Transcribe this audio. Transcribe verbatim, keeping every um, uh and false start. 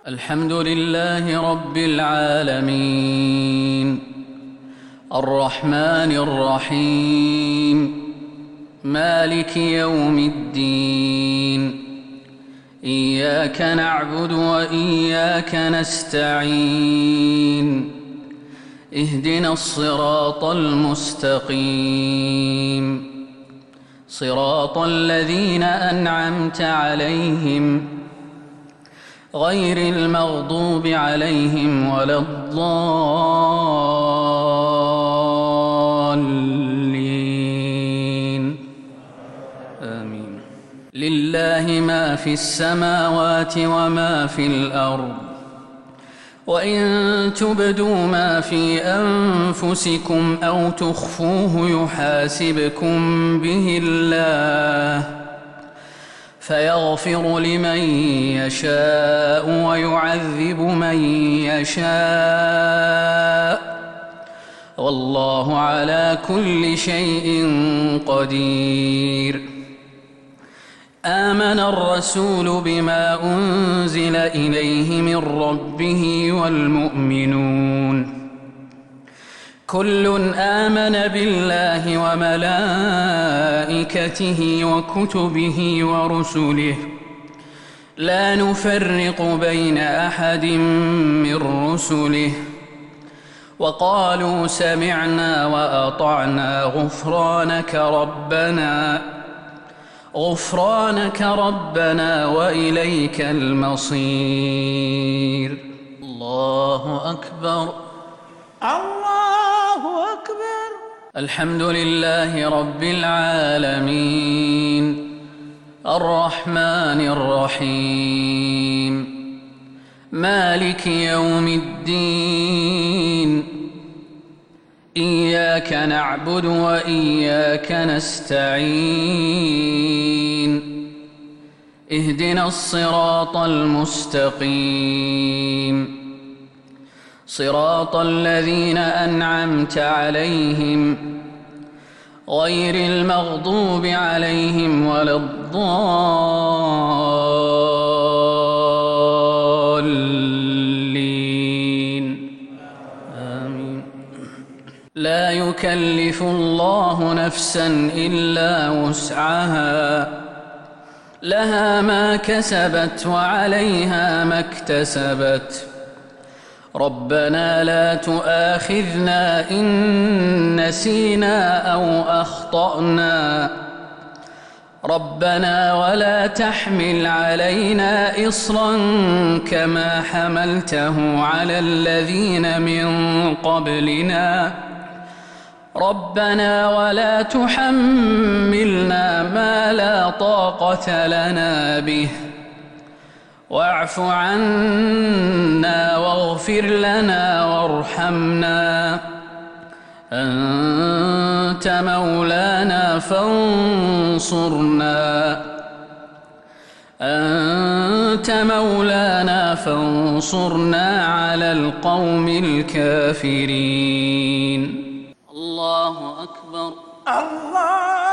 الحمد لله رب العالمين الرحمن الرحيم مالك يوم الدين إياك نعبد وإياك نستعين اهدنا الصراط المستقيم صراط الذين أنعمت عليهم غير المغضوب عليهم ولا الضالين آمين. لله ما في السماوات وما في الأرض وإن تبدوا ما في أنفسكم أو تخفوه يحاسبكم به الله فيغفر لمن يشاء ويعذب من يشاء والله على كل شيء قدير. آمن الرسول بما أنزل إليه من ربه والمؤمنون كل آمن بالله وملائكته وكتبه ورسله لا نفرق بين أحد من رسله وقالوا سمعنا وأطعنا غفرانك ربنا غفرانك ربنا وإليك المصير. الله أكبر الله أكبر. الحمد لله رب العالمين الرحمن الرحيم مالك يوم الدين إياك نعبد وإياك نستعين اهدنا الصراط المستقيم صراط الذين أنعمت عليهم غير المغضوب عليهم ولا الضالين آمين. لا يكلف الله نفسا إلا وسعها لها ما كسبت وعليها ما اكتسبت ربنا لا تؤاخذنا إن نسينا أو أخطأنا ربنا ولا تحمل علينا إصرا كما حملته على الذين من قبلنا ربنا ولا تحملنا ما لا طاقة لنا به واعف عنا واغفر لنا وارحمنا أنت مولانا فانصرنا أنت مولانا فانصرنا على القوم الكافرين. الله أكبر. الله